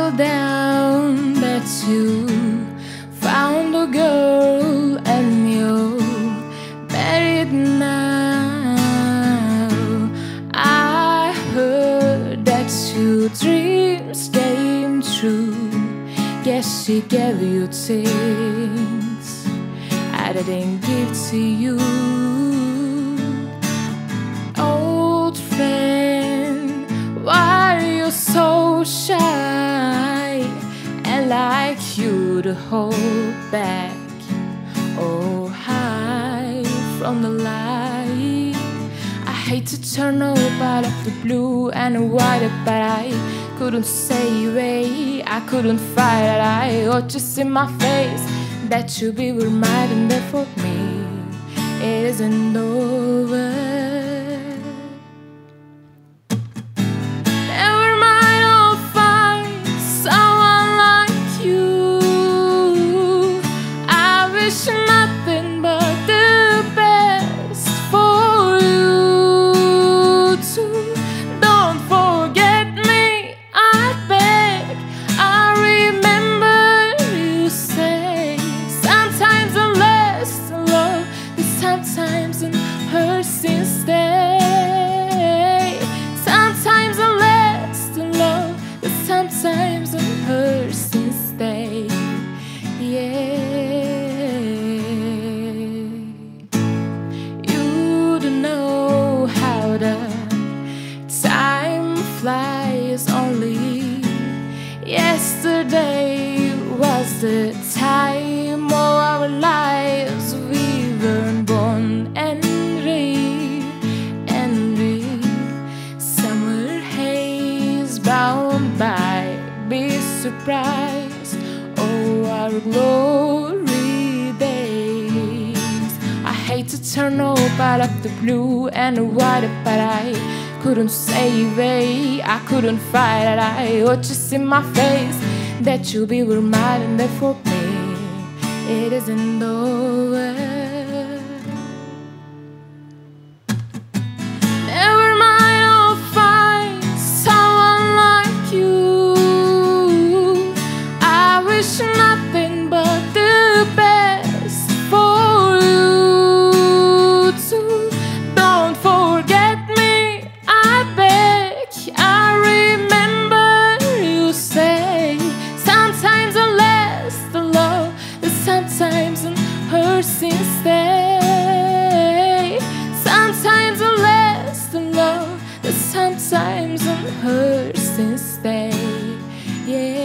settle down, that you found a girl and you're married now. I heard that your dreams came true. Guess she gave you things I didn't give to you. Old friend, why are you so shy? And like you to hold back, oh, hide from the light. I hate to turn up out of the blue and white, but I couldn't say away, I couldn't fight it. I ought to see my face, that you be reminding there for me it isn't over. Never mind, I'll find someone like you. I wish nothing but the best for you too. Don't forget me, I beg. I remember you say sometimes I'm less in love, and sometimes I'm hurts instead. Sometimes I'm less in love, and sometimes I'm hurts instead. Yeah, you don't know how the time flies. Only yesterday was the time of our lives. We weren't born and summer haze bound by, be surprised. Oh, our glory days. I hate to turn up out of the blue and the white, but I couldn't save it, I couldn't fight it. I ought to see my face, that you'll be reminding there for me it isn't over. Never mind, I'll find someone like you. I wish nothing but the best for you too. Don't forget me, I beg. I remember you say sometimes I'm less than love, and sometimes I'm hurts instead. Sometimes I'm less than love, and sometimes I'm hurts instead. Yeah.